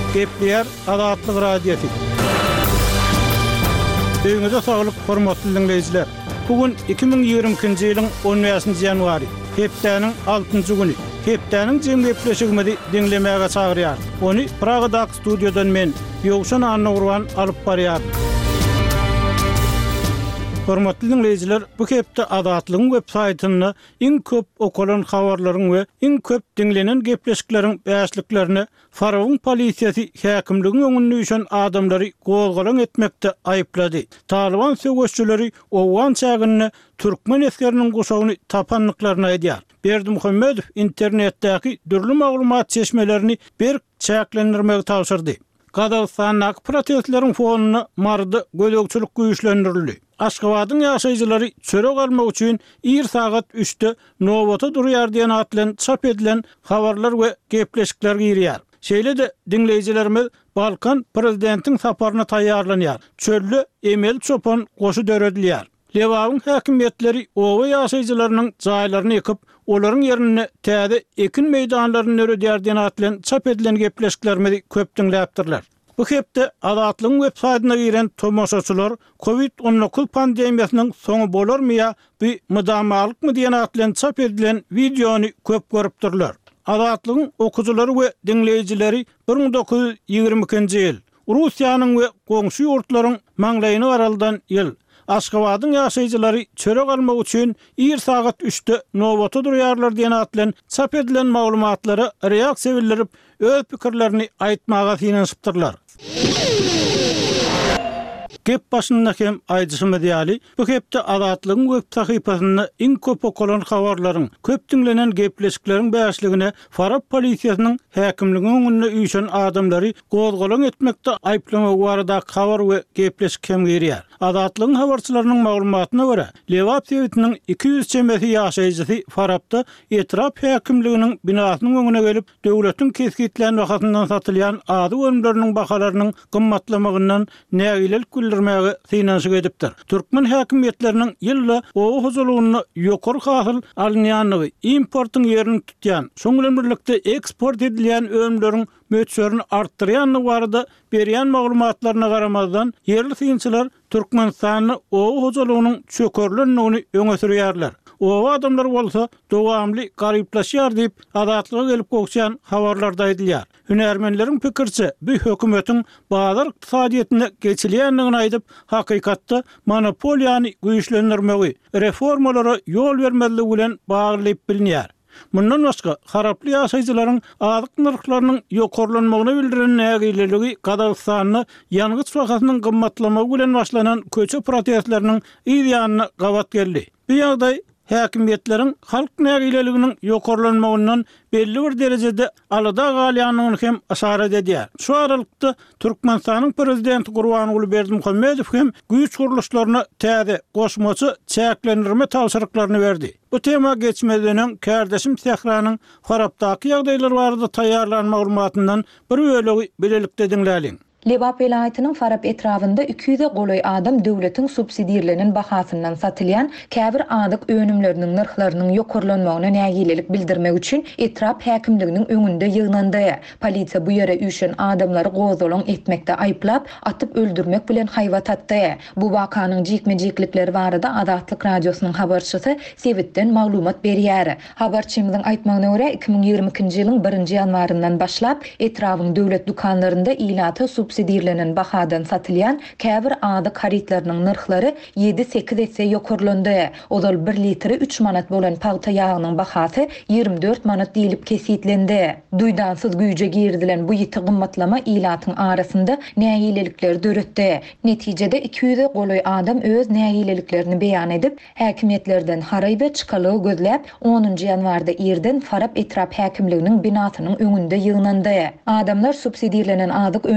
Gepler Azatlyk Radiosu. Öňüňizde saglyk, hormatly dinleýijiler. Bugün 2022-nji ýylyň 15-nji ýanwary. Hepdeniň 6-njy güni. Hepdeniň jemgypleşigini dinlemäge çagyrýar. Ony Pragadak studiodan men Ýogşan Annurwan alyp barýar. Hormatly dinleýijiler, bu hepde Azatlygyň web saýtyny iň köp okulan habarlaryň we iň köp dinlenen gepleşikleriň bäşliklerini Faraň polisiýasy häkimligiň öňünde ýüşen adamlary gowgalan etmekde aýyplady. Taliban söwüşçüleri owan çagyny türkmen eskeriniň goşagyny tapanlyklaryna edýär. Berdimuhammedow internetdäki dürli maglumat çeşmelerini bir çäklendirmegi tapşyrdy. Qazaqstanyň protestleriň fonuna mardy gödökçülük güýçlendirildi. Aşgabatyň ýaşaýjylary çörek almak üçin 1 saat 3'te Nowata durýar diýen atlan çap edilen habarlar we gepleşikler girýär. Şeýle de dinleýijilerimiz Balkan prezidentiň saparyna taýýarlanýar. Çöllü Emel Çopan goşu döredilýär. Lewagyň häkimetleri owa ýaşaýjylarynyň jaýlaryny ýykyp, olaryň ýerine täze ekin meýdanlaryny öredýär diýen atlan çap edilen gepleşiklerimizi köp dinläpdirler. Bu hepde Azatlygyň web saýtyna giren tomoşaçylar COVID-19 pandemiýasynyň soňy bolarmy ýa bir mydamlykmy diýen atlan çap edilen videony köp görüpdirler. Azatlygyň okujylary we dinleýijileri 1922-nji ýyl Russiýanyň we goňşy ýurtlaryň maňlaýyny araldan ýyl Aşgabatyň ýaşaýjylary çörek almak üçin 1 saat 3'te Nowata durýarlar diýen atlan çap edilen maglumatlary reaksiýa bildirip öz pikirlerini aýtmaga synanypdyrlar. Gep başynda hem aýdyşymyz ýaly, bu hepde Azatlygyň web sahypasyny iň köp okulan habarlaryň, köp dinlenen gepleşikleriň bäşligine Farab polisiýasynyň häkimligiň öňünde ýüşen adamlary gowgalan etmekde aýplamak barada habar we gepleşik hem girýär. Azatlygyň habarçylarynyň maglumatyna görä, Lewap sewitiniň 200 çemesi ýaşaýjysy Farabda etrap häkimliginiň binasynyň öňüne gelip, döwletiň kesgitlen wagtyndan satylýan ady ölümleriniň bahalarynyň gymmatlamagynyň nägilelik bildirmäge synanyşyk edipdir. Türkmen häkimetleriniň ýylla owa huzurlugyny ýokary hasyl alynýanlygy, importyň ýerini tutýan, şoňla birlikde eksport edilýän ölümleriň möçürini arttırýanlygy barada berýän maglumatlaryna garamazdan yerli synçylar Türkmenistany owa huzurlugynyň çökerlendigini öňe sürýärler. Owa adamlar bolsa dowamly garyplaşýar diýip Azatlyga gelip gokşan habarlarda edilýär. Hünärmenleriň pikirçe, bu hökümetiň bazar iqtisadiýetine geçilýändigini aýdyp, hakykatda monopoliýany güýçlendirmegi, reformalara ýol bermezligi bilen baglyp bilinýär. Mundan başga, haraply ýaşaýjylaryň azyk narhlarynyň ýokarlanmagyny bildiren nägileligi Qazaqstanyň ýangıç wakatynyň gymmatlamagy bilen başlanan köçe protestleriniň ýygyanyna gawat geldi. Bu ýagdaý häkimetleriň halk nägileliginiň ýokarlanmagyndan belli bir derejede alada galýanyny hem aşarat edýär. Şu aralykda Türkmenistanyň prezidenti Gurbanuly Berdimuhammedow hem güýç guruluşlaryna täze goşmaçy çäklendirme tapşyryklaryny berdi. Bu tema geçmeden kardeşim Tehranyň Farabdaky ýagdaýlar barada taýýarlanan maglumatyndan bir bölegi bilelikde dinläliň. Lewap vilayatynyň Farab etrafynda 200 goloy adam döwletiň subsidiýalenen bahasyndan satylýan käbir adyk önümleriniň narhlarynyň ýokarlanmagyna nägilelik bildirmek üçin etrap häkimliginiň öňünde ýygnandy. Polisiýa bu ýere üşen adamlary gowgalan etmekde aýplap, atyp öldürmek bilen haýwat atdy. Bu wakanyň jikmejiklikleri barada Azatlyk radiosynyň habarçysy Sewitden maglumat berýär. Habarçymyzyň aýtmagyna görä 2022-nji ýylyň 1-nji ýanwaryndan başlap etrawyň döwlet dukanlarynda ilaty subsidiýalenen bahadan satylýan käbir adyk haritlarynyň narhlary 7-8 etse ýokarlandy. Odal 1 litri 3 manat bolan paýta ýagynyň bahasy 24 manat diýilip kesitlendi. Duýdansyz güýje girdilen bu ýiti gymmatlama ilatyň arasynda nägilelikler döretdi. Netijede 200 goloy adam öz nägileliklerini beýan edip, häkimetlerden haraýda çykalygy gözläp 10-njy ýanwarda ýerden Farab etrap häkimliginiň binasynyň öňünde ýygnandy. Adamlar subsidiýalenen adyk önümleri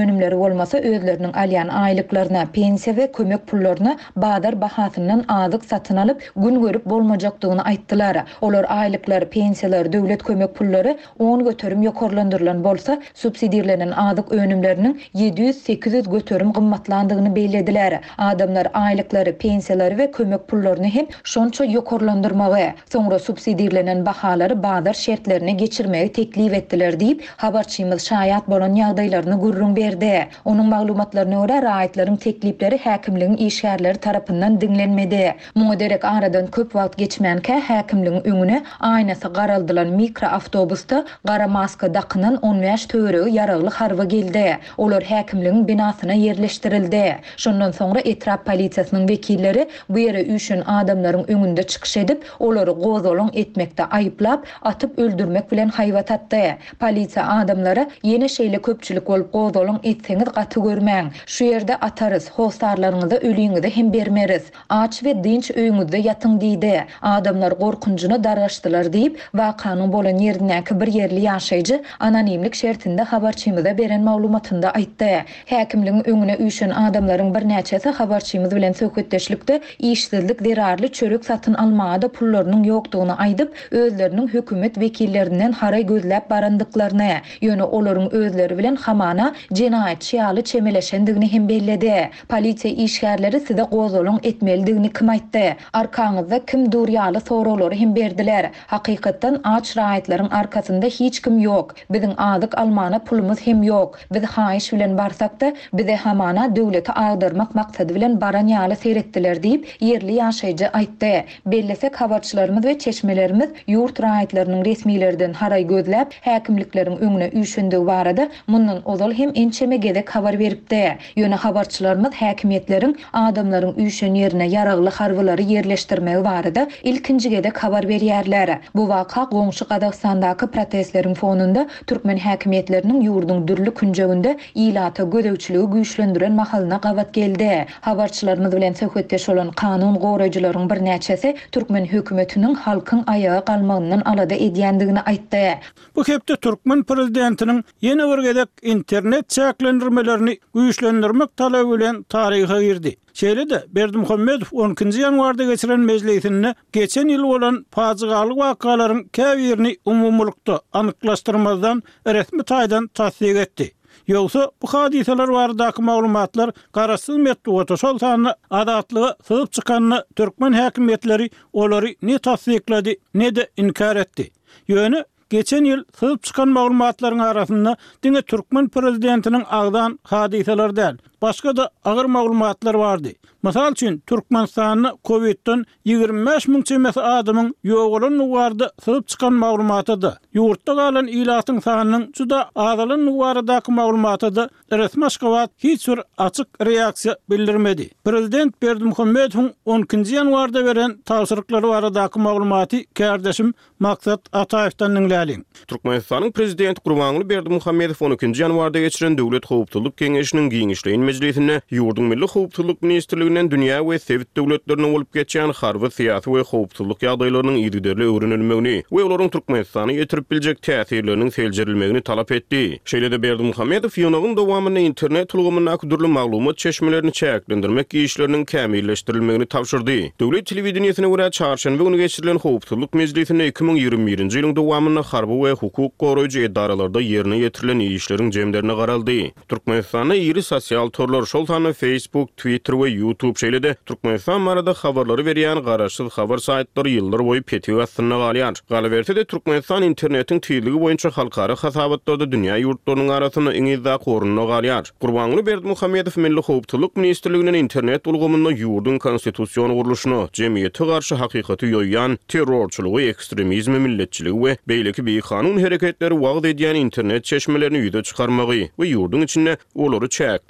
bolmasa özleriniň alýan aýlyklaryna, pensiýa we kömek pullaryna bazar bahasyndan azyk satyn alyp gün görüp bolmajakdygyny aýtdylar. Olar aýlyklary, pensiýalar, döwlet kömek pullary 10 göterim ýokarlandyrylan bolsa, subsidiýalenen azyk önümleriniň 700-800 göterim gymmatlandygyny beýlediler. Adamlar aýlyklary, pensiýalary we kömek pullaryny hem şonça ýokarlandyrmagy, soňra subsidiýalenen bahalary bazar şertlerini geçirmegi teklif etdiler diýip habarçymyz şaýat bolan ýagdaýlaryny gurrun berdi. Onuň maglumatlaryna görä raýatlaryň teklipleri häkimligiň işgärleri tarapyndan diňlenmedi. Muňa derek aradan köp wagt geçmänkä häkimligiň öňüne aýnasy garaldylan mikroawtobusda gara maska dakynan 15 töregi yaragly harba geldi. Olar häkimligiň binasyna yerleşdirildi. Şondan soňra etrap polisiýasynyň wekilleri bu ýere üşin adamlaryň öňünde çykyş edip olary gozalon etmekde aýyplap atyp öldürmek bilen haýbat atdy. Polisiýa adamlara ýene şeýle köpçülik bolup gozalon etseňiz gaty görmäň. Şu ýerde atarys, hostarlaryňyza ölüňizi hem bermeriz. Aç we dinç öýüňizde ýatyň diýdi. Adamlar gorkunjyny dargaşdylar diýip wakanyň bolan ýerdinäki bir ýerli ýaşaýjy anonimlik şertinde habarçymyza beren maglumatynda aýtdy. Häkimligiň öňüne üşin adamlaryň bir näçesi habarçymyz bilen söhbetdeşlikde işsizlik zerarly çörek satyn almada pullarynyň ýokdugyny aýdyp, özleriniň hökümet wekillerinden haray gözläp barandyklaryny, ýöne olaryň özleri bilen hamana jenaýat şiýaly çemeleşendigini hem belledi. Polisiýa işgärleri size gozalon etmelidigini kim aýtdy? Arkaňyzda kim durýaly soraglary hem berdiler. Hakykatdan aç raýatlaryň arkasynda hiç kim ýok. Biziň azyk almana pulumuz hem ýok. Biz haýyş bilen barsak da bize hamana döwleti agdarmak maksady bilen baran ýaly seyretdiler diýip yerli ýaşaýjy aýtdy. Bellesek habarçylarymyz we çeşmelerimiz ýurt raýatlarynyň resmiýlerden haray gözläp häkimlikleriň öňüne üşendigi barada mundan ozal hem ençeme gedek habar beripdi. Ýöne habarçylarymyz häkimiýetleriň adamlaryň üşen ýerine yaragly harwylary yerleşdirmegi barada ilkinji gedek habar berýärler. Bu waka goňşy Gazakstandaky protestleriň fonunda türkmen häkimiýetleriniň ýurdun dürli künjeginde ilata gödäwçiligi güýçlendiren mahalyna gabat geldi. Habarçylarymyz bilen söhbetdeş bolan kanun goraýjylaryň bir näçesi türkmen hökümetiniň halkyň ayağa galmagyndan alada edýändigini aýtdy. Bu hepde Türkmen prezidentiniň ýene bir gedek internet çäklendirmelerini güýçlendirmek talaby bilen taryha girdi. Şeýle-de Berdimuhammedow 12-nji ýanwarda geçiren mejlisinde geçen ýyl bolan fazygaly wakalaryň käbirini umumlukda anyklaşdyrmazdan resmi taýdan tasdik etdi. Ýogsa bu hadiseler baradaky maglumatlar garaşsyz metduata şoltany adatlygy syzyp çykanyny türkmen häkimiýetleri olary ne tasdiklady, ne de inkar etdi. Ýöne geçen ýyl syzyp çykan maglumatlaryň arasynda diňe türkmen prezidentiniň agdan hadiseler däl, başga da agyr maglumatlar bardy. Mysal üçin Türkmenistanyny Covid-den 25.000 çemesi adamyň ýogulyny nugarda syzyp çykan maglumatydy. Ýurtda galan ilatyň sanynyň juda azalyny nugardaky maglumatydy. Resmi Aşgabat hiç bir açyk reaksiýa bildirmedi. Prezident Berdimuhammedow 12-nji ýanwarda beren tawsyrlyklary baradaky maglumaty kärdeşim Maksat Ataýewden dinläliň. Türkmenistanyň prezidenti Gurbanguly Berdimuhammedow 12-nji ýanwarda geçiren Döwlet Howpsuzlyk Keňeşiniň giňişleýin mejlisinde ýurdun milli howpsuzlyk ministrliginden dünýä we sewit döwletleriniň bolup geçýän harby syýasy we howpsuzlyk ýagdaýlarynyň ýygyderli öwrenilmegini we olaryň Türkmenistany ýetirip biljek täsirleriniň seljerilmegini talap etdi. Şeýle-de Berdimuhammedow ýynyň dowamyny internet ulgamyna durly maglumat çeşmelerini çäklendirmek işleriniň kämilleşdirilmegini tapşyrdy. Döwlet telewizionysyna görä çarşamba güni geçirilen howpsuzlyk mejlisinde 2021-nji ýylyň dowamyny harby we hukuk goraýjy edaralarda ýerine ýetirilen işleriň jemlerine garaldy. Türkmenistanyň ýeri sosial torlar şoltany Facebook, Twitter we YouTube şeýle-de Türkmenistan barada habarlary berýän garaşsyz habar saýtlary ýyllar boýy petiýasyna galýar. Galabertede Türkmenistan internetiň tüýligi boýunça halkara hasabatlarda dünýä ýurtlarynyň arasyna iňizda gorunyna galýar. Gurbanguly Berdimuhammedow milli howpsuzlyk ministrliginiň internet ulgamyna ýurdun konstitusiýon guruluşyny, jemgyýete garşy hakykaty ýoýan terrorçylygy, ekstremizmi, milletçiligi we beýleki bir kanun hereketleri wagt edýän internet çeşmelerini ýüze çykarmagy we ýurdun içinde olary çäklendirmek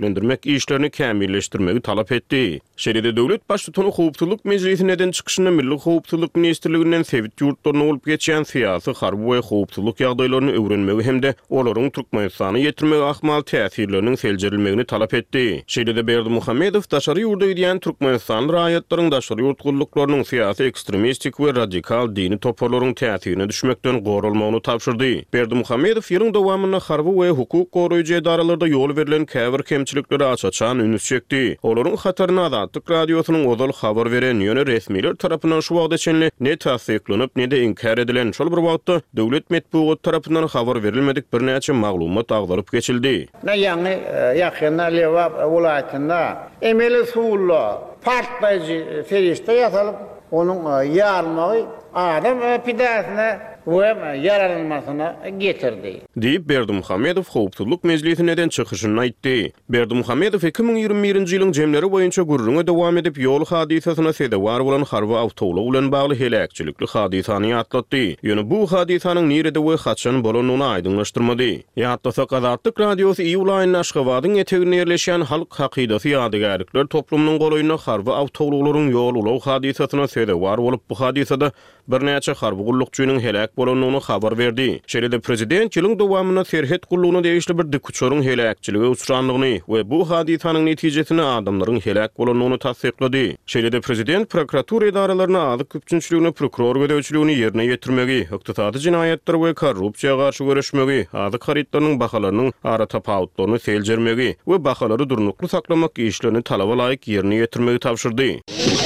etmek işlerini kämilleşdirmegi talap etdi. Şeride döwlet başlygynyň howptuluk meclisineden çykyşynda Milli Howptuluk Ministrliginden Sewit ýurtlaryna bolup geçen siyasy harby we howptuluk ýagdaýlaryny öwrenmegi hemde olaryň Türkmenistana ýetirmegi ahmal täsirleriniň seljerilmegini talap etdi. Şeride Berdimuhammedow daşary ýurda ýürýän Türkmenistan raýatlarynyň daşary ýurtgullarynyň siyasy ekstremistik we radikal dini toparlaryň täsirine düşmekden gorulmagyny tapşyrdy. Berdimuhammedow ýylyň dowamyna harby we hukuk goraýjy edaralarda ýol berilen käbir kemçilikleri açaçan ünüs çekdi. Olaryň hataryna Azatlyk radiosynyň ozal habar beren ýöne resmiler tarapyndan şu wagtda çenli ne tasdiklanyp ne de inkar edilen şol bir wagtda döwlet medeniýet tarapyndan habar berilmedik bir näçe maglumat agdaryp geçildi. Ýa-ni ýakynda Lewap welaýatynda emeli suwully partlaýjy ferişte ýasalyp onuň ýarmagy adam pidasyna we yararlanmasyna getirdi. Diýip Berdimuhammedow howptuluk meclisineden çykyşyny aýtdy. Berdimuhammedow 2021-nji ýylyň jemleri boýunça gurruna dowam edip ýol hadisasyna sebäp bolan harby awtowluk bilen bagly helakçylikli hadisany ýatlatdy. Ýöne bu hadisanyň nerede we haçan bolanyny aýdynlaşdyrmady. Ýatlasak Azatlyk radiosu iýulaýyň Aşgabatyň etegine ýerleşen halk hakydasy ýadygärlikler toplumynyň golaýyna harby awtowluklaryň ýol ulaw hadisasyna sebäp bolup bu hadisada bir näçe harby gullukçynyň helak bolanyny habar berdi. Şeride prezident ýylyň dowamyna serhet gullugyny degişli bir dikuçoryň helakçylygy uçranlygyny we bu hadisanyň netijesini adamlaryň helak bolanyny tasdiklady. Şeride prezident prokuratura edaralaryna azyk köpçünçiligini prokuror gödäwçiligini ýerine ýetirmegi, ykdysady jinaýatlar we korrupsiýaga garşy görüşmegi, azyk haritlarynyň bahalarynyň ara tapawutlaryny seljermegi we bahalary durnukly saklamak işlerini talaba laýyk ýerine ýetirmegi tapşyrdy.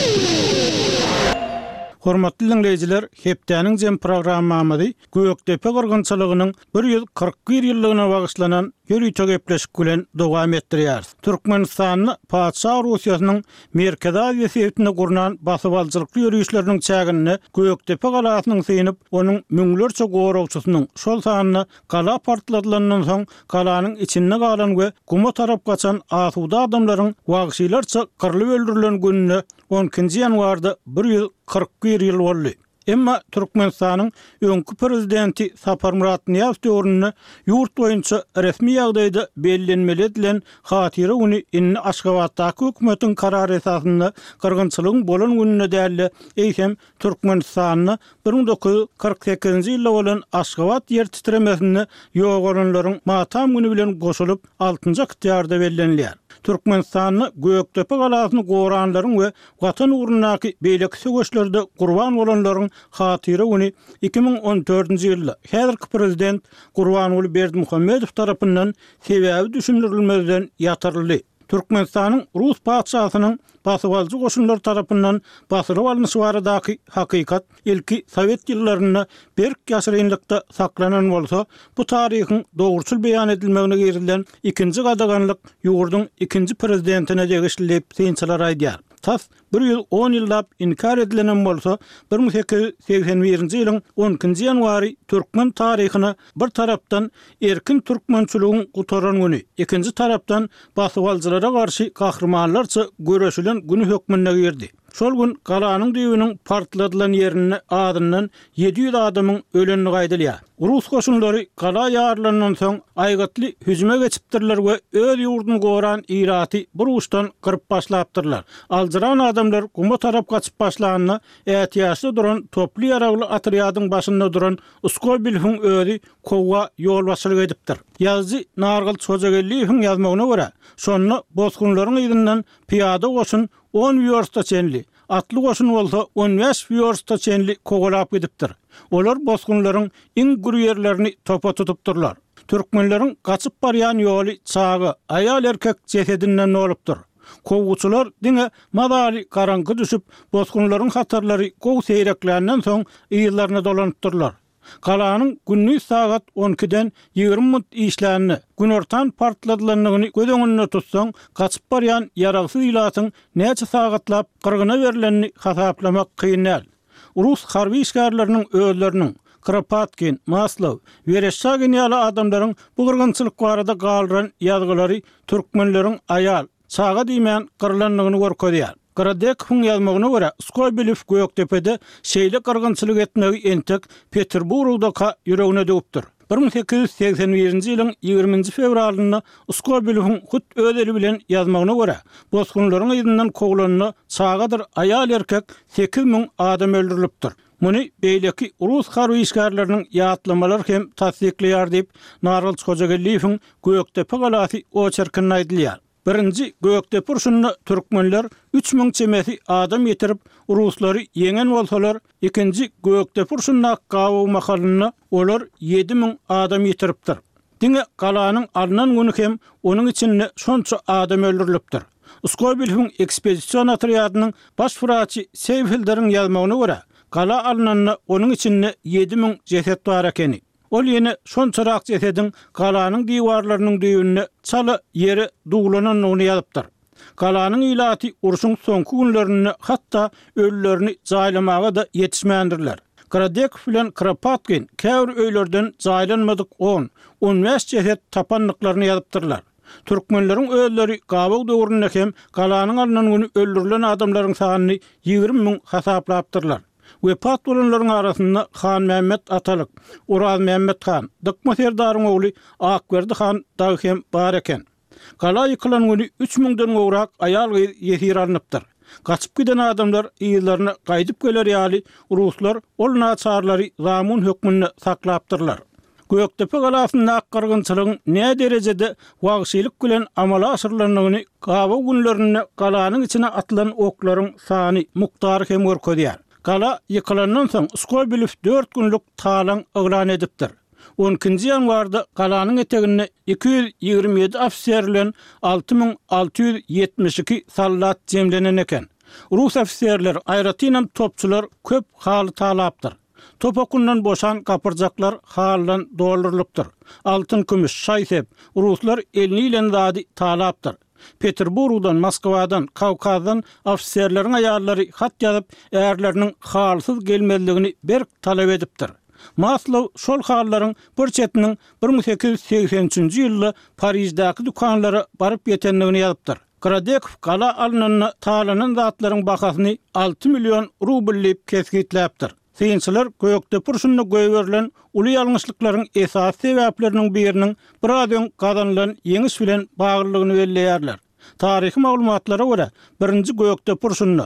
Hormatly dinleyijiler, hepdäniň jem programmamy Gökdepe gyrgynçylygynyň 141 ýyllygyna bagyşlanan ýörüýte gepleşik bilen dowam etdirýär. Türkmenistanyň Paçsa Russiýasynyň Merkezi Aziýa sewtine gurunan basyp aljylykly ýörüýüşleriniň çägini Gökdepe galasynyň synyp, onuň müňlerçe gorawçysynyň şol sanyny gala partladylandan soň galanyň içinde galan we guma tarap gaçan asuda adamlaryň wagşylarça kyrlyp öldürilen gününe 12-nji ýanwarda 141 ýyl boldy. Emma Türkmenistanyň öňkü prezidenti Saparmurat Niýazow döwründe ýurt boýunça resmi ýagdaýda bellenmeli edilen hatyra uny inni Aşgabatdaky hökümetiň karary esasynda gyrgynçylygyň bolan gününe däli eýsem Türkmenistanyň 1948-nji ýylda bolan Aşgabat ýer titremesini ýogalanlaryň matam günü bilen goşulyp 6-njy ýarda bellenilýär. Türkmenistanyň Gökdepe galasyny goranlaryň we watan ugrundaky beýlekçi göçlerde gurban bolanlaryň hatyra uny 2014-nji ýylda häzirki prezident Gurbanuly Berdimuhammedow tarapyndan sebäbi düşündirilmezden ýatyryldy. Türkmenistanyň Rus paçasynyň basyp aljy goşunlar tarapyndan basyryp alynýy baradaky hakykat ilki Sowet ýyllaryna berk ýaşyrynlykda saklanan bolsa, bu taryhyň dogruçul beýan edilmegine gerilen ikinji gadaganlyk ýurdun ikinji prezidentine degişli synçylar aýdýar. Tas 110 ýyllap inkar edilen bolsa, 1881-nji ýylyň 12-nji ýanwary türkmen taryhyna bir tarapdan erkin türkmençiligiň gutaran güni, ikinji tarapdan basyp aljylara garşy gahrmanlarça göreşilen güni hökmüne girdi. Şol gün galanyň düýbüniň partladylan ýerine adyndan 700 adamyň ölenini gaýdylýar. Rus goşunlary gala ýarlandan soň aýgatly hüjüme geçipdirler we öz ýurduny goran iraty bir uçdan kırıp başlapdyrlar. Aldyran adamlar guma tarap gaçyp başlanyny ätiýaşda duran toply ýaragly atryadyň başynda duran Uskobilhiň özi kowa ýol başlyk edipdir. Ýazgy Nargyl Çojagelliýewiň ýazmagyna görä, şonu bozgunlaryň ýygynyň piýada goşun 10 ýörsta çenli, atly goşun bolsa 15 ýörsta çenli kogalap gidipdir. Olar bozgunlaryň iň gür ýerlerini topa tutupdyrlar. Türkmenleriň gaçyp barýan ýoly çagy aýal erkek jesedinden bolupdyr. Kowguçylar diňe madary garaňky düşüp, bozgunlaryň hatarlary gow seyreklerinden soň ýyllaryna dolanypdyrlar. Galanyň günni saat 12-den 20 minut işlerini gün ortan partladylanlygyny göz öňünde tutsaň, gaçyp barýan ýaragsyz ýylatyň näçe sagatlap gyrgyna berilenini hasaplamak kynýar. Rus harby işgärleriniň özleriniň Kropotkin, Maslov, Vereshchagin ýaly adamlaryň bu gyrgynçylyk barada galyran ýazgylary türkmenleriň aýal, çaga diýmän gyrlanlygyny görkezýär. Gradekowň ýazmagyna görä, Skobilov Gökdepede şeýle gyrgynçylyk etmegi entek Peterburgda ýüregine döwüpdir. 1881-nji ýylyň 20-nji fevralyny Skobelhun hut ödeli bilen ýazmagyna görä, bozgunlaryň ýyzyndan koglanyny çagadyr aýal erkek 8000 adam öldürilipdir. Muny beýleki Rus harby işgärlerini ýatlamalary hem tasdikleýär diýip Nargylç Hojagelliýewiň Göktepe galasy oçerkinde aýdylýar. Birinci Göktepe urşunyny türkmenler 3000 çemesi adam ýetirip ruslary ýeňen bolsalar, ikinji Göktepe urşunyna gawy mahalyny olar 7000 adam ýetiripdir. Diňe galanyň arnan güni hem onuň içinde şonça adam öldürilipdir. Skobelhun ekspedisiýon otryadynyň baş fıraçy Seyfilder'in ýazmagyna görä, gala alnanyny onuň içinde 7000 jeset bar ekeni. Ol ýene şonçarak jesediň galanyň diwarlarynyň düýünne çala ýeri duglananyny ýazypdyr. Galanyň ilaty urşuň soňky günlerini hatda ölülerini jaýlamaga da ýetişmändirler. Kradek bilen Kropotkin käwr öýlerden jaýlanmadyk 10-15 jeset tapanlyklaryny ýazypdyrlar. Türkmenleriň ölleri gabaw döwründe hem galanyň alnan güni öldürilen adamlaryň sanyny 20.000 hasaplapdyrlar. Wepat bolanlaryň arasynda Han Mehmet Atalyk, Uraz Mehmet Han, Dykma Serdaryň ogly Akberdi Han da hem bar eken. Gala ýykylan güni 3000-den gowrak aýal ýetir alnypdyr. Gaçyp giden adamlar ýyllaryna gaýdyp geler ýaly ruslar ol naçarlary zamun hökmünde saklapdyrlar. Göktepe galasynda gyrgynçylygyň ne derejede wagşylyk bilen amala asyrlanyny gabaw günlerinde galanyň içine atylan oklaryň sany muktary hem görkezýär. Gala ýykylandan soň Skobelov 4 günlük talan eglan edipdir. 12-nji ýanwarda galanyň etegine 227 ofisier bilen 6672 sallat jemlenen eken. Rus ofisierler, aýratynam topçular köp haly talapdyr. Topokundan boşan kapırjaklar hallan doldurylypdyr. Altın, kümüş, şaýsep, ruslar elini ile zady talapdyr. Peterburgdan, Moskwadan, Kawkazdan ofisierleriň aýallary hat ýazyp, erleriniň halsyz gelmezligini berk talap edipdir. Maslow şol hallaryň bir çetiniň 1883-nji ýylda Parisdäki dukanlara baryp ýetenligini ýazypdyr. Kradekov gala alnanyny talanan zatlaryň bahasyny 6 million rubllep kesgitläpdir. Synçylar Göktepe urşunyna göýberilen uly ýalňyşlyklaryň esas sebäpleriniň biriniň birazdan gazanylan ýeňiş bilen baglylygyny belleýärler. Taryhy maglumatlara görä, 1-nji Göktepe urşunyna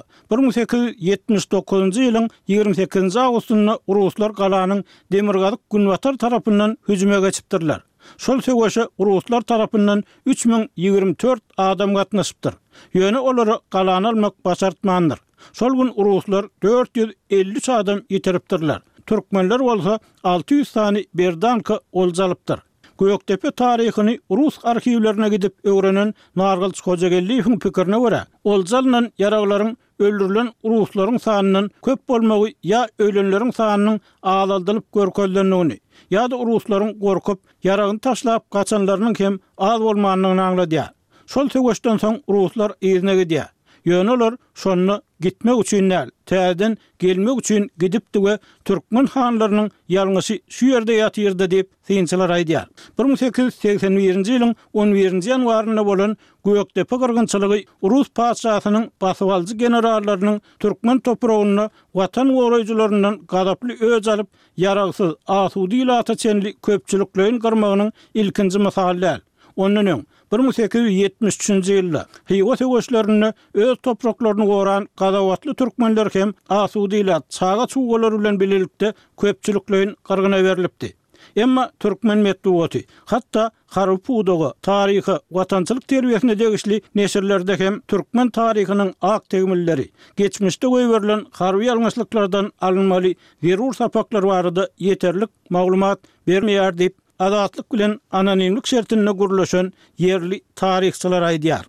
1879-njy ýylyň 28-nji awgustyna ruslar galanyň Demirgazyk Günwatar tarapyndan hüjüme geçipdirler. Şol söwüşe ruslar tarapyndan 3024 adam gatnaşypdyr. Ýöne olary galany almak başartmandyr. Şol gün ruslar 453 adam ýetiripdirler. Türkmenler bolsa 600 sany berdanka oljalypdyr. Göktepe taryhyny Rus arhiwlerine gidip öwrenen Nargylç Hojagelliýewiň pikirine görä, oljalynan ýaraglaryň öldürilen ruslaryň sanynyň köp bolmagy ýa ölenleriň sanynyň azaldylyp görkezlendigini, ýa-da ruslaryň gorkup ýaragyny taşlap gaçanlarynyň hem az bolmanyny aňladýar. Şol söwüşden soň ruslar ýerine gidýär. Ýöneler şonu gitmek üçin näl, täzeden gelmek üçin gidipdi we türkmen hanlarynyň ýalňysy şu ýerde ýatyrdy diýip synçylar aýdýar. 1881-nji ýylyň 11-nji ýanwaryna bolan Göktepe gyrgynçylygy Rus paçasynyň basywaljy generallarynyň türkmen topragyny watan goraýjylaryndan gadaply öz alyp ýaragsyz asudy ýylata çenli köpçüliklerin gyrmagynyň ilkinji misaly. Ondan 1873-nji ýylda Hygo söwüşlerini öz topraklaryny goran gadawatly türkmenler hem asudy ýylat çaga çuwgalary bilen bilelikde köpçüliklerin gyrgyna berilipdi. Emma türkmen medeniýeti, hatda Harpudoga taryhy, watançylyk terbiýesine degişli neşirlerde hem türkmen taryhynyň ak tegmilleri, geçmişde goýberilen harby ýalňyşlyklardan alınmaly zerur sapaklar barada ýeterlik maglumat bermeýär diýip azatlyk bilen anonimlik şertine gurulşan yerli taryhçylar aýdýar.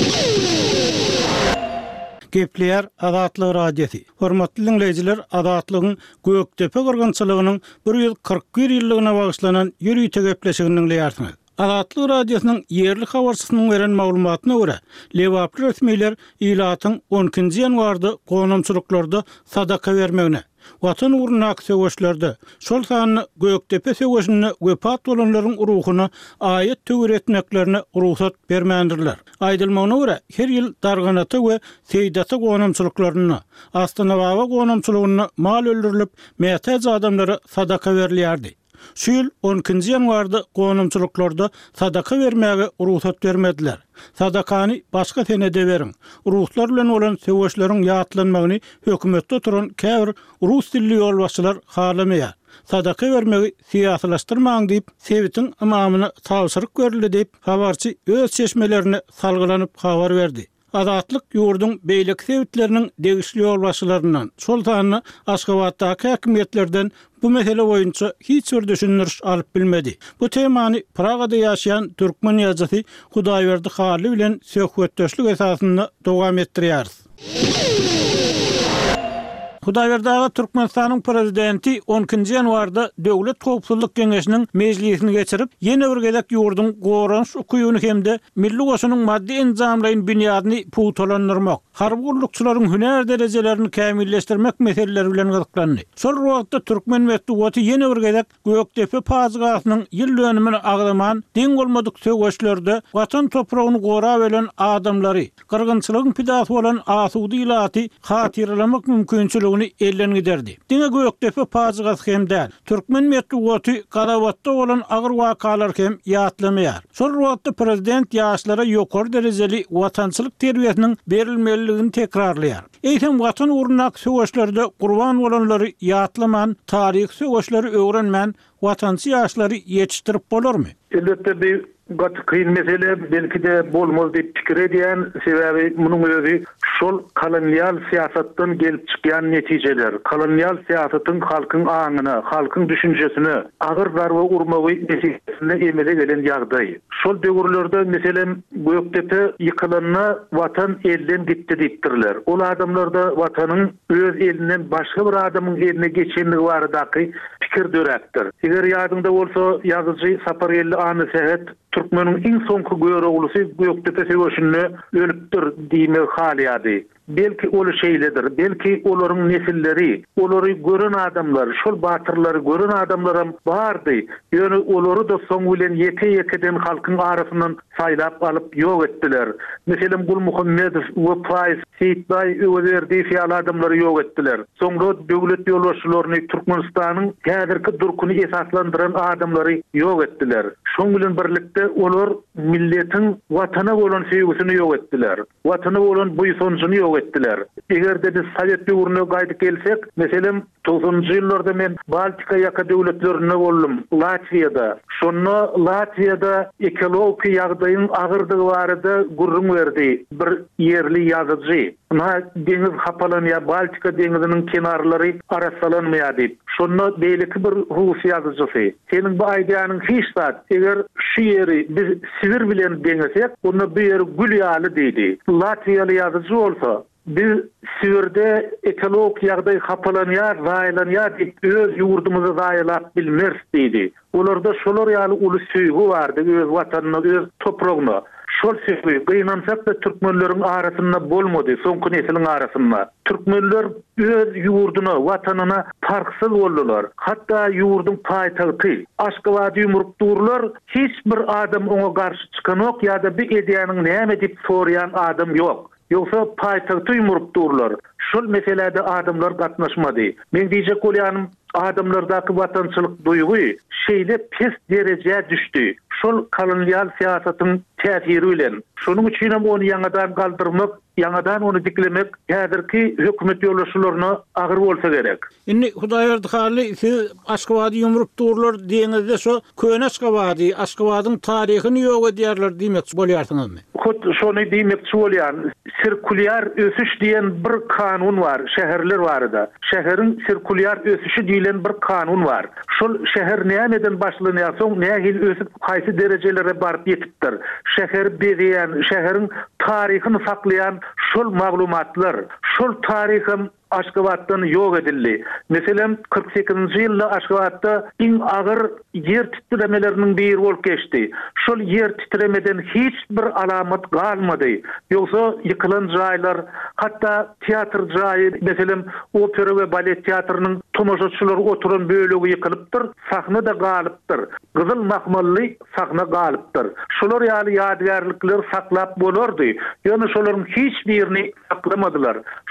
Gepleýär Azatlyk radiosi. Hormatly dinleýijiler, Azatlygyň Göktepe gyrgynçylygynyň 141 ýyllygyna bagyşlanan ýürüýte gepleşigini dinleýärsiňiz. Azatlyk radiosynyň yerli habarçysynyň beren maglumatyna görä, Lewaply resmiýetler ýylatyň 12-nji ýanwarda gonamçylyklarda sadaka bermegine, watan uğruna söwüşlerde şol sanyny Göktepe söwüşine wepat bolanlaryň ruhyna aýat töwer etmeklerine ruhsat bermändirler. Aýdylmagyna görä, her ýyl darganaty we seýdata gonamçylyklaryna, Astana baba gonamçylygyna mal öldürilip, mätäz adamlara sadaka berilýärdi. Şu ýyl 12-nji ýanwarda gonumçylyklarda sadaka bermäge ruhsat bermediler. Sadakany başga senede beriň. Ruhlar bilen bolan söwüşleriň ýatlanmagyny hökümetde oturan käbir rus dilli ýolbaşçylar halamaýar. Sadaka vermegi siýasalaşdyrmaň diýip Sewitin imamyna tawsyryk berildi diýip habarçy öz çeşmelerini salgylanyp habar berdi. Azatlyk ýurdun beýlik sewitleriniň degişli ýolbaşçylaryndan Sultanyny Aşgabatdaky häkimetlerden bu mesele boýunça hiç bir düşünürüş alyp bilmedi. Bu temany Pragada ýaşaýan türkmen ýazgysy Hudaýberdi Haly bilen söhbetdeşlik esasynda dowam etdirýär. Hudaýberdi Türkmenistanyň prezidenti 12-nji ýanwarda Döwlet Howpsuzlyk Geňeşiniň mejlisini geçirip, ýene bir gezek ýurdun goranç ukyýuny hemde milli goşunyň maddi enzamlaryň binýadyny puwtalandyrmak, harby gullukçylaryň hüner derejelerini kämilleşdirmek meseleleri bilen gyzyklandy. Şol wagtda Türkmen medeniýeti ýene bir gezek Gökdepe pazygasynyň ýyl dönümini agdaman deň bolmadyk söwüşlerde watan topragyny gora bilen adamlary, gyrgynçylygyň pidasy bolan asudy ilaty hatyrlamak mümkinçiligi ellen giderdi. Diňe Gökdepe pazygasy hem däl. Türkmen medeniýeti Garabatda bolan agyr wakalar hem ýatlamaýar. Şol wagtda prezident ýaşlara ýokary derejeli watançylyk terbiýesiniň berilmeligini tekrarlaýar. Eýsem watan urunak söwüşlerde gurban bolanlary ýatlaman, taryh söwüşleri öwrenmän watançy ýaşlary ýetişdirip bolarmy? Elbetde bir kıyın mesele belki de bolmaz diýip pikir edýän sebäbi munyň özi şol kolonial siýasatdan gelip çykýan netijeler. Kolonial siýasatyň halkyň aňyna, halkyň düşünjesine agyr zarba urmagy neticesinde emele gelen ýagdaý. Şol döwürlerde meselem Gökdepe ýykylanyna watan elden gitdi diýipdirler. Ol adamlarda watanyň öz elinden başga bir adamyň eline geçenligi baradaky pikir döräkdir. Eger ýadyňda bolsa ýazyjy Saparelli Amy Sehet Türkmeniň iň soňky göre oglusy Gökdepe söwüşünde ölüpdir diýmek halýady. Belki ol şeýledir, belki olaryň nesilleri, olary gören adamlar, şol batyrlary gören adamlaram bardy. Ýöne olary da soň bilen ýeke-ýekeden halkyň arasyndan saýlap alyp ýok etdiler. Meselem Gulmuhammedow we Faiz Seyitbaý öwürdi fiýal adamlary ýok etdiler. Soňra döwlet ýolbaşçylaryny Türkmenistanyň häzirki durkuny esaslandyran adamlary ýok etdiler. Şoň bilen birlikde olar milletiň watana bolan sevgisini ýok etdiler. Watana bolan buýsunçyny ýok etdiler. Egerde biz Sowet döwrüne gaýdyp gelsek, meselem 90-njy ýyllarda men Baltika ýaka döwletlerine boldum, Latviýada. Şonda Latviýada ekologiýa ýagdaýyň agyrdygy barada gurrun berdi bir ýerli ýazyjy. Na deňiz hapalanýa, Baltika deňiziniň kenarlary arasalanmaýar diýip. Şonda beýleki bir rus ýazyjysy. Senin bu aýdýanyň hiç zat, eger şu ýeri biz Sibir bilen deňesek, onda bu ýer gül ýaly diýdi. Latviýaly ýazyjy bolsa, biz Sibirde ekologik ýagdaý hapalanýar, zaýlanýar diýip öz ýurdumyzy zaýlap bilmers diýdi. Olarda şolar ýaly uly süýgi bardy, öz watanyna, öz topragyna. Şol süýgi gynansak da türkmenleriň arasynda bolmady, soňky nesiliň arasynda. Türkmenler öz ýurduna, watanyna tarksyz boldular. Hatda ýurdun paýtagty Aşgabat ýumrup durlar, hiç bir adam oňa garşy çykanok ýa-da bir edýäniň näme diýip soraýan adam ýok. Yoksa paýtagty ýumrup durlar. Şol meselede adamlar gatnaşmady. Men diýjek bolýanym, adamlardaky watançylyk duýgy şeýle pes derejeye düşdi. Şol kolonial siýasatyň täsiri bilen. Şonuň üçin hem onu ýangadan galdyrmak, ýangadan onu diklemek häzirki hökümet ýolbaşçylaryna agyr bolsa gerek. Indi Hudaýberdi Haly siz Aşgabaty ýumrup durlar diýeňizde şo köne Aşgabatyň taryhyny ýok edýärler diýmekçi bolýarsyňyzmy? Şonu diýmekçi bolýan, sirkulyar ösüş diýen bir kanun bar, şäherler barada. Şäheriň sirkulyar ösüşi diýilen bir kanun bar. Şol şäher nämeden başlanýar, soň nähil ösüp haýsy derejelere baryp ýetipdir. Şäher beýän, şäheriň taryhyny saklayan şol maglumatlar, şol taryhym Aşgabatdan ýok edildi. Meselem 48-nji ýylda Aşgabatda iň agyr ýer titremeleriniň biri bolup geçdi. Şol ýer titremeden hiç bir alamat galmady. Ýogsa ýykylan jaýlar, hatda teatr jaýy, meselem opera we balet teatrynyň tomoşaçylary oturan bölegi ýykylypdyr, sahna da galypdyr. Gyzyl mahmally sahna galypdyr. Şolar ýaly ýadgarlyklar saklap bolardy. Ýöne şolaryň hiç birini saklamadylar.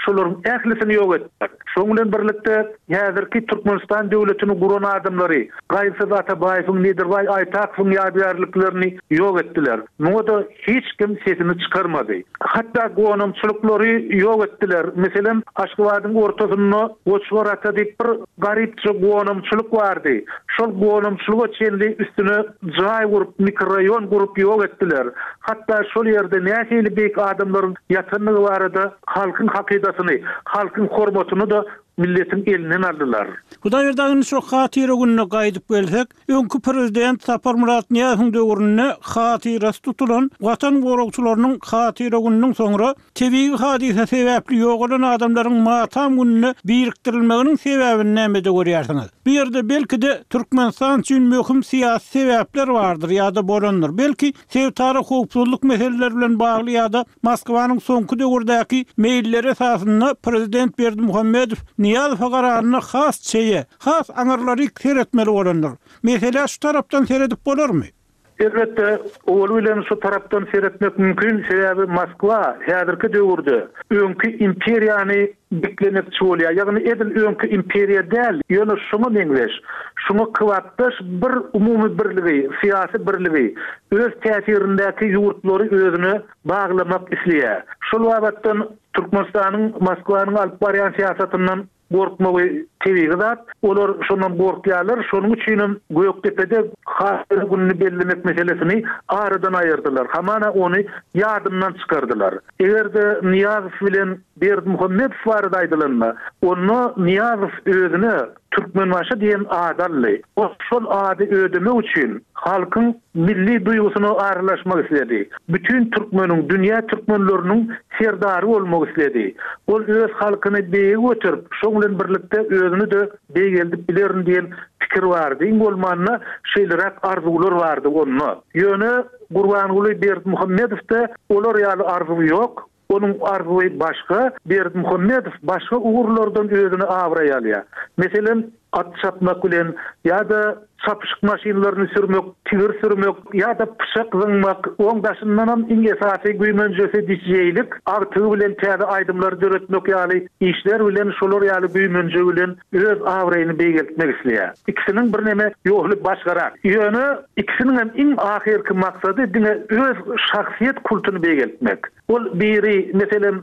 şolaryň ählisini ýok etdiler. Şoň bilen birlikde häzirki Türkmenistan döwletini guran adamlary Gaýsy Atabaýewiň, Nedirbaý Aýtakowyň ýadygarlyklaryny ýok etdiler. Noda hiç kim sesini çıkarmady. Hatta gonamçylyklary ýok etdiler. Meselem Aşgabatyň ortasynda Goçwarata diýip bir garypça gonamçylyk bardy. Şol gonamçylyga çenli üstüne jaý gurup, mikrorayon gurup ýok etdiler. Hatta şol ýerde nähili beýik adamlaryň ýatanlygy barada halkyň hakydatyny, halkyň hormatyny da milletin elinden aldılar. Hudaýerdagyny şu hatyra gününe gaýdyp gelsek, öňkü prezident Sapar Murat Niýazowyň döwründe hatyrasy tutulan watan goragçylarynyň hatyra gününiň soňra tebigi hadise sebäpli ýok bolan adamlaryň matam gününe birikdirilmeginiň sebäbini näme görýärsiňiz? Bu ýerde belki de Türkmenistan üçin möhüm siýasy sebäpler bardyr ýa-da bolandyr. Belki sevtara howpsuzlyk meseleleri bilen bagly ýa-da Moskwanyň soňky döwürdäki meýilleri esasynda prezident Berdimuhammedow Niýazow gararyna has çeýe, has aňarlary seretmeli bolandyr. Mesele şu tarapdan seredip bolarmy? Elbette ol bilen şu tarapdan seretmek mümkin. Sebäbi Moskwa häzirki döwürde öňkü imperiýany beklemekçi bolýar. Ýagny edil öňkü imperiýa däl, ýöne şunu meňleş. Şunu kıwatdaş bir umumy birligi, syýasy birligi, öz täsirindäki ýurtlary özüne baglamak isleýär. Şol wagtdan Türkmenistanyň Moskwanyň alyp barýan syýasatyndan gorkmagy tebigi zat. Olar şondan gorkýarlar. Şonuň üçin Göktepe'de hatyra gününi bellemek meselesini aradan aýyrdylar. Hamana onu ýadymdan çykardylar. Egerde Niýazow bilen Berdimuhammedow barada aýdylanma, onu Niýazow özüne Türkmenbaşy diýen adally. O şol ady ödemek üçin halkyň milli duýgusyny aralaşmak istedi. Bütün Türkmeniň, dünýä türkmenleriniň serdary bolmak istedi. Ol öz halkyny beýe götürüp, şoň bilen birlikde özüni de beýgeldip bilerin diýen pikir bardy. Iň bolmanyna şeýlerak arzuwlar bardy onu. Ýöne Gurbanguly Berdimuhammedowda olar ýaly arzuwy ýok. Onun arzuwy başga, Berdimuhammedow başga uğurlardan özüni awraýalýar. Meselen at çapmak bilen ýa-da çapyşyk maşinalaryny sürmek, tigir sürmek ýa-da pyşak zıngmak, oňdaşyndan iň esasy güýmenjesi diýjeklik, artygy bilen täze aýdymlar döretmek ýaly işler bilen şolar ýaly güýmenje bilen öz awraýyny beýgeltmek isleýär. İkisiniň bir neme ýokly başgarak. Ýöne ikisiniň hem iň ahirki maksady diňe öz şahsiýet kultuny beýgeltmek. Ol biri meselem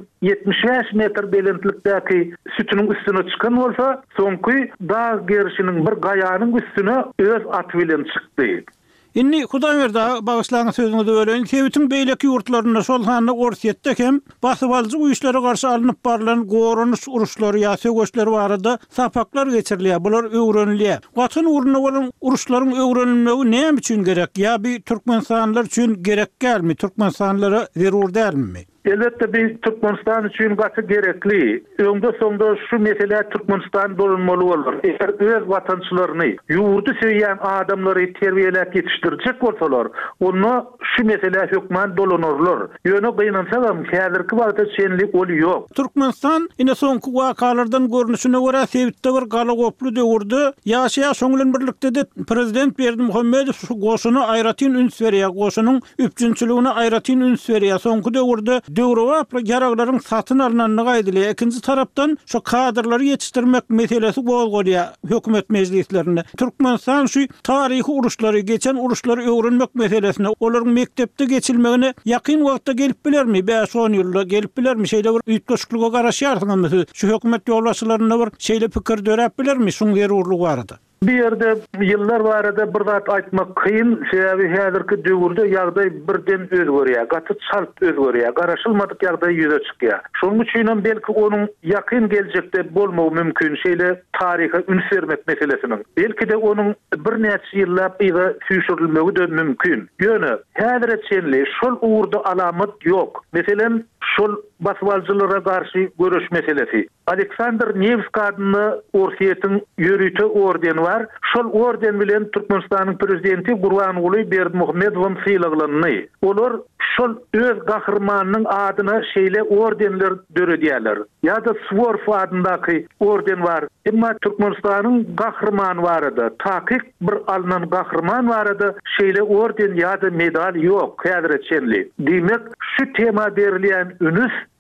75 metr belentlikdäki sütüniň üstüne çykan bolsa, soňky dağ gerişiniň bir gaýanyň üstüne öz aty bilen çykdy. Inni Hudaýerda bagyşlaryň sözüňizi bölen Sewitiň beýleki ýurtlaryna şol handa Orsiýetde hem basybalçy uýuşlara garşy alınıp barılan goranyş uruşlary ýa söwgeçleri barada sapaklar geçirilýär. Bular öwrenilýär. Watan uruna bolan uruşlaryň öwrenilmegi näme üçin gerek? Ýa bir türkmenistanlylar üçin gerek gelmi? Türkmenistanlylara zerur dälmi? Elbette bir Türkmenistan için gaty gerekli. Öňde soňda şu mesele Türkmenistan bolunmaly bolar. Eger öz watançylaryny, ýurdu söýýän adamlary terbiýelep ýetişdirjek bolsalar, onu şu mesele hökman dolanurlar. Ýöne gynansalam häzirki wagtda şenlik ol ýok. Türkmenistan ine soňky wakalardan görnüşine görä Sewitde bir galagoply döwürde ýaşaýan şoň bilen birlikde de prezident Berdimuhammedow şu goşuny aýratyn üns berýär, goşunyň üpjünçiligine aýratyn üns berýär. Soňky döwürde döwrewaply yaraglaryň satyn alynanyny gaýdylýar. Ikinji tarapdan şu kadrlary ýetişdirmek meselesi bolgurýar hökümet mejlislerinde. Türkmenistan şu taryhy uruşlary, geçen uruşlary öwrenmek meselesine, olaryň mektepde geçilmegine ýakyn wagtda gelip bilermi? 5-10 ýylda gelip bilermi? Şeýle bir üýtgeçlikle garaşýarsyňyz. Şu hökümet ýolbaşçylaryna bir şeýle pikir dörep bilermi? Şuň zerurlygy barada. Bir yerde yıllar barada bir zat aytmak kıyın, sebäbi häzirki döwürde ýagdaý birden özgörýär, gaty çalt özgörýär, garaşylmadyk ýagdaý ýüze çykýar. Şonuň üçin belki onuň ýakyn geljekde bolmagy mümkin, şeýle taryha üns bermek meselesiniň. Belki de onuň bir näçe ýyllap ýa süýşürilmegi de mümkin. Ýöne häzir etçenli şol uğurda alamat ýok. Meselen şol basbalçylara garşy görüş meselesi. Aleksandr Nevski adly Orsiýetiň ýörüte ordeni var. Şol orden bilen Türkmenistanyň prezidenti Gurbanguly Berdimuhammedowyň syýlyglaryny. Olar şol öz gahrmanynyň adyna şeýle ordenler döredýärler. Ýa-da Suvorov adyndaky orden var. Emma Türkmenistanyň gahrmany barada, takyk bir alynan gahrman barada şeýle orden ýa-da medal ýok. Häzir etçenli. Diýmek şu tema berilýän ünüs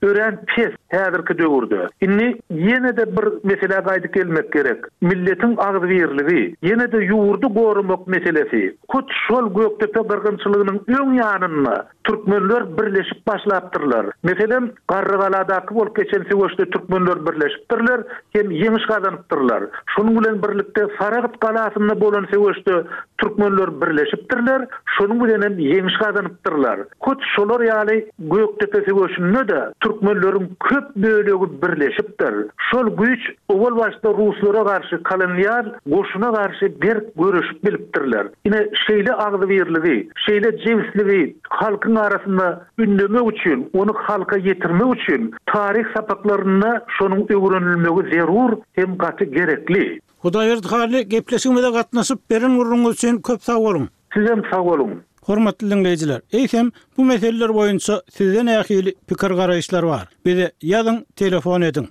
ören pes häzirki döwürde. Inni ýene de bir mesele gaýdy gelmek gerek. Milletin agzybirligi, ýene de ýurdu gorumak meselesi. Kut şol Göktepe gyrgynçylygynyň öň ýanyna türkmenler birleşip başlapdyrlar. Meselem Garrygaladaky bolup geçen sewçde türkmenler birleşipdirler, hem ýeňiş gazanypdyrlar. Şonuň bilen birlikde Saragat galasynda bolan sewçde türkmenler birleşipdirler, şonuň bilen hem ýeňiş gazanypdyrlar. Kut şolar ýaly Göktepe sewçünde de türkmenleriň köp bölegi birleşipdir. Şol güýç owal başda ruslara garşy kolonial goşuna garşy bir görüşip bilipdirler. Ine şeýle agzybirligi, şeýle jewsligi halkyň arasynda ünlemek üçin, onu halka ýetirmek üçin tarih sapaklaryna şonuň öwrenilmegi zerur hem gaty gerekli. Hudaýyrdykly gepleşigimizde gatnaşyp beren urruňyz üçin köp sag bolun. Sizem sag bolun. Hormatly dinleyijiler, eýsem bu meseleler boýunça sizden ähili pikir garaýşlar bar. Bize ýazyň, telefon edin.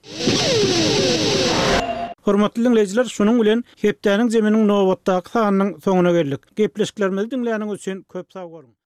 Hormatly dinleyijiler, şonuň bilen hepdäniň jeminiň nowatdaky sanynyň soňuna geldik. Gepleşiklerimizi dinleýäniňiz üçin köp sag bolun.